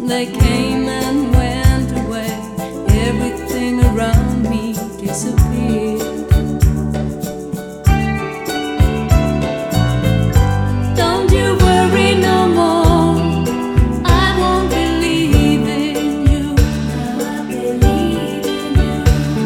They came and went away, everything around me disappeared. Don't you worry no more, I won't believe in you. Now I believe in you.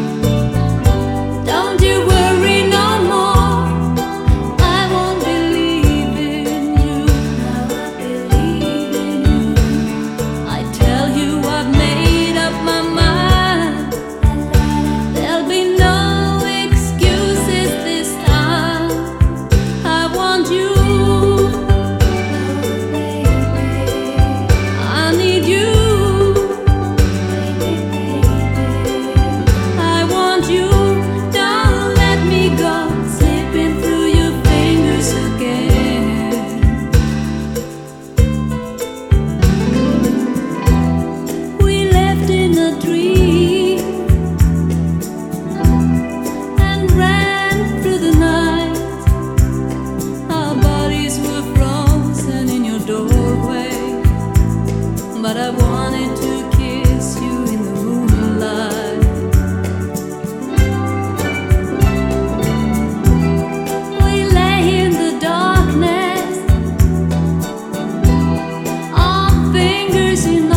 Don't you worry no more, I won't believe in you. Now I believe in you. I tell you I've made up my mind. There'll be no excuses this time. I want you. I need you. I want you. Don't let me go, slipping through your fingers again. We left in a dream and ran through the night. Our bodies were frozen in your doorway, but I wanted to kiss you in the moonlight. We lay in the darkness, our fingers in